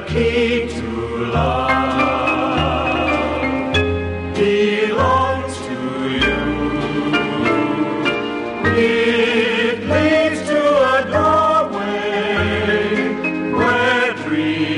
key to love belongs to you. It leads to a doorway where dreams